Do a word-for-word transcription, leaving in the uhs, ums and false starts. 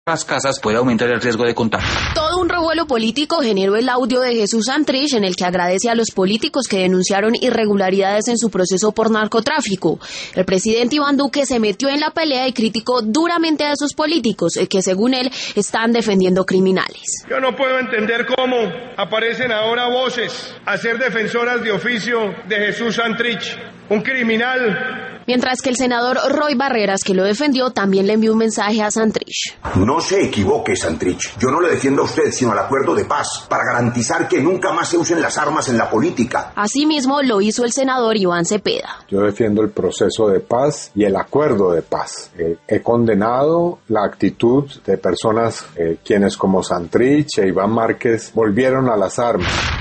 las casas puede aumentar el riesgo de contagio. Todo un revuelo político generó el audio de Jesús Santrich en el que agradece a los políticos que denunciaron irregularidades en su proceso por narcotráfico. El presidente Iván Duque se metió en la pelea y criticó duramente a esos políticos que, según él, están defendiendo criminales. Yo no puedo entender cómo aparecen ahora voces a ser defensoras de oficio de Jesús Santrich, un criminal. Mientras que el senador Roy Barreras, que lo defendió, también le envió un mensaje a Santrich. No se equivoque, Santrich. Yo no le defiendo a usted, sino al acuerdo de paz, para garantizar que nunca más se usen las armas en la política. Asimismo, lo hizo el senador Iván Cepeda. Yo defiendo el proceso de paz y el acuerdo de paz. Eh, he condenado la actitud de personas eh, quienes como Santrich e Iván Márquez volvieron a las armas.